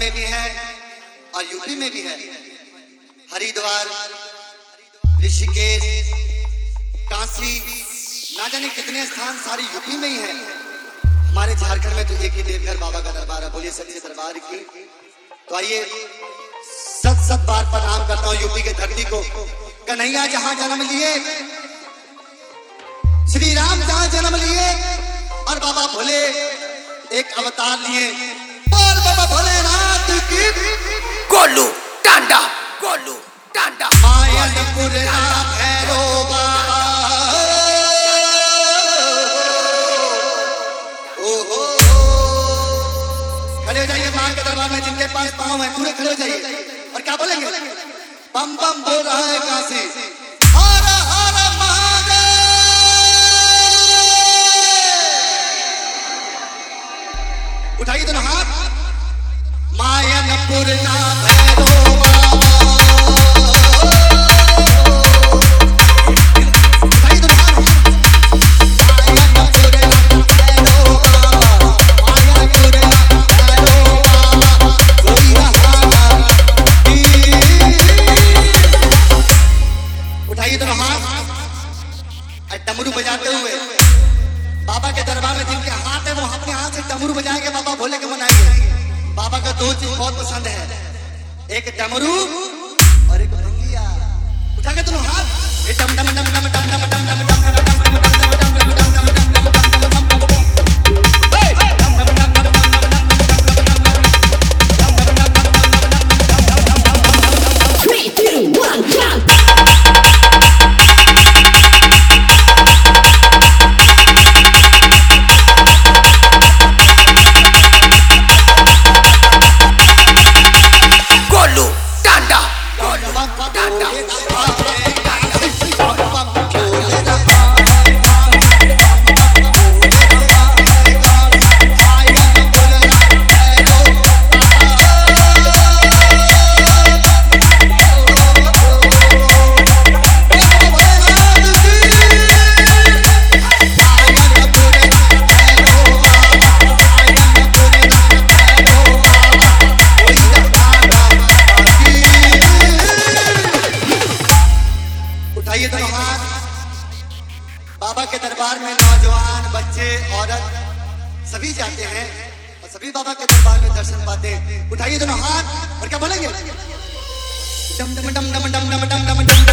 में भी है और यूपी में भी है। हरिद्वार, ऋषिकेश, काशी, ना जाने कितने स्थान सारे यूपी में ही है। हमारे झारखंड में तो एक ही देवघर बाबा का दरबार है। बोलिए सच्चे दरबार की। तो आइए सत बार प्रणाम करता हूँ यूपी के धरती को। कन्हैया जहां जन्म लिए, श्री राम जहां जन्म लिए और बाबा भोले एक अवतार लिए। बोल बाबा भोलेनाथ की। गोलू टांडा, गोलू टांडा, मायनपुर भैरो बाबा। ओहो, खड़े हो जाइए मां के दरबार में। जिनके पास पाँव है पूरे खड़े हो जाइए और क्या बोलेंगे? बम बम बोल रहा है काशी। हर हर महादेव। उठाइए दोनों हाथ। मायनपुर भैरो डमरू बजाते हुए बाबा के दरबार में जिनके हाथ है वो अपने हाथ से डमरू बजाएंगे। बाबा भोले के मनाएंगे। बाबा का दो चीज बहुत पसंद है, एक डमरू और एक भंगिया। उठा के दोनों हाथ। डम डम डम डम डम डम डम डम डम बाबा के दरबार में नौजवान, बच्चे, औरत सभी जाते हैं और सभी बाबा के दरबार में दर्शन पाते हैं। उठाइए दोनों हाथ और क्या बोलेंगे? डम डम डम डम डम डम डम डम डम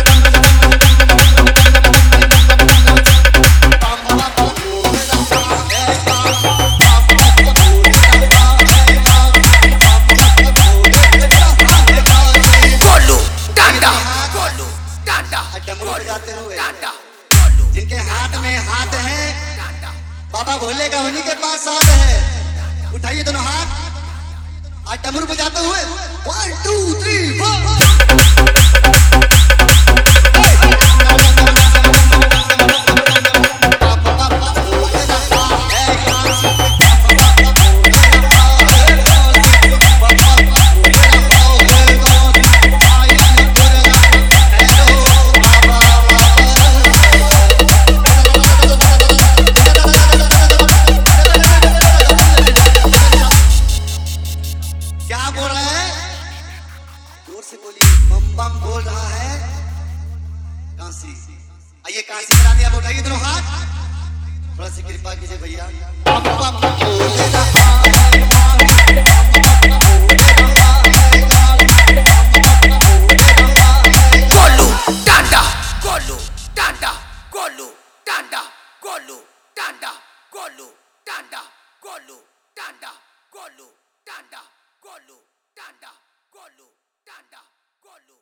जिनके हाथ में हाथ है बाबा भोले का, उन्हीं के पास साथ है। उठाइए दोनों हाथ और डमरू बजाते हुए 1 2 3 4। बम बम बोल रहा है काशी। आइए काशी में रानी आप उठाइए दोनों हाथ। थोड़ा सी कृपा कीजिए भैया। बम बम बोल रहा है। गोलू टांडा, गोलू टांडा, गोलू टांडा, गोलू टांडा, गोलू टांडा, गोलू टांडा, गोलू टांडा, गोलू टांडा, गोलू टांडा, गोलू।